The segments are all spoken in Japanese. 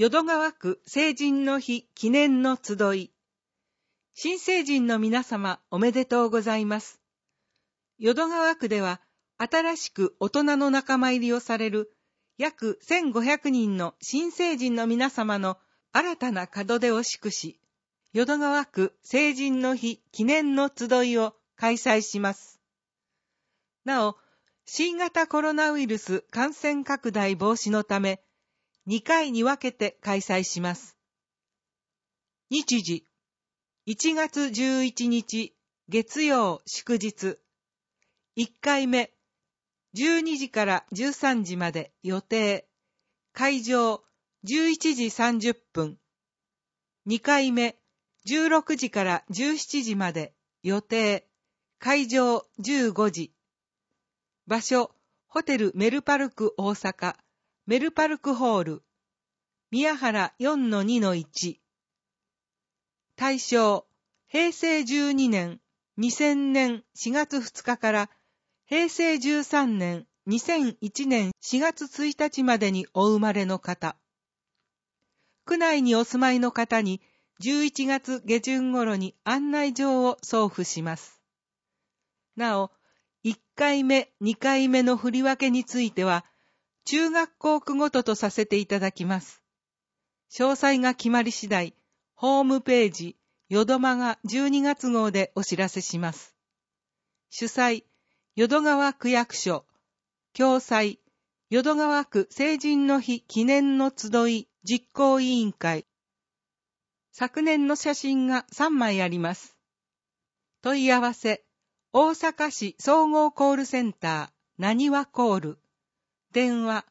淀川区成人の日記念の集い。新成人の皆様おめでとうございます。淀川区では新しく大人の仲間入りをされる約1500人の新成人の皆様の新たな門出を祝し、淀川区成人の日記念の集いを開催します。なお、新型コロナウイルス感染拡大防止のため、2回に分けて開催します。日時、1月11日月曜祝日。1回目、12時から13時まで予定。会場、11時30分。2回目、16時から17時まで予定。会場、15時。場所、ホテルメルパルク大阪。メルパルクホール、宮原 4-2-1。対象、平成12年、2000年4月2日から平成13年、2001年4月1日までにお生まれの方。区内にお住まいの方に11月下旬頃に案内状を送付します。なお、1回目、2回目の振り分けについては、中学校区ごととさせていただきます。詳細が決まり次第、ホームページ、淀間が12月号でお知らせします。主催、淀川区役所。共催、淀川区成人の日記念の集い実行委員会。昨年の写真が3枚あります。問い合わせ、大阪市総合コールセンター、なにわコール。電話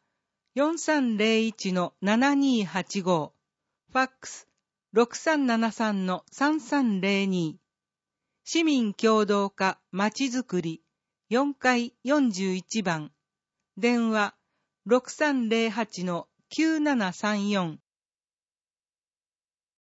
4301-7285、ファックス 6373-3302。市民協働課まちづくり4階41番。電話 6308-9734